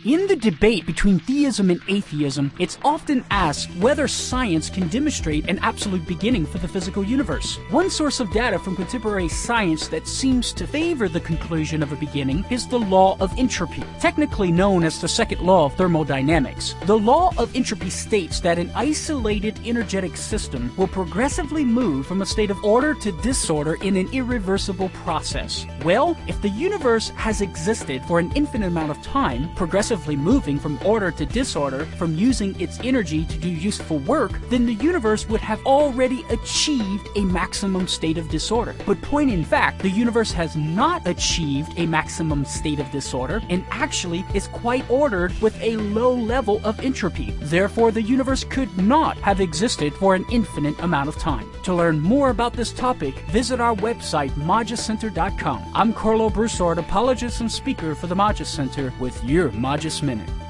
In the debate between theism and atheism, it's often asked whether science can demonstrate an absolute beginning for the physical universe. One source of data from contemporary science that seems to favor the conclusion of a beginning is the law of entropy, technically known as the second law of thermodynamics. The law of entropy states that an isolated energetic system will progressively move from a state of order to disorder in an irreversible process. Well, if the universe has existed for an infinite amount of time, progressively moving from order to disorder, from using its energy to do useful work, then the universe would have already achieved a maximum state of disorder. But point in fact, the universe has not achieved a maximum state of disorder and actually is quite ordered with a low level of entropy. Therefore, the universe could not have existed for an infinite amount of time. To learn more about this topic, visit our website, MajusCenter.com. I'm Carlo Broussard, apologist and speaker for the Majus Center with your Majus Minute.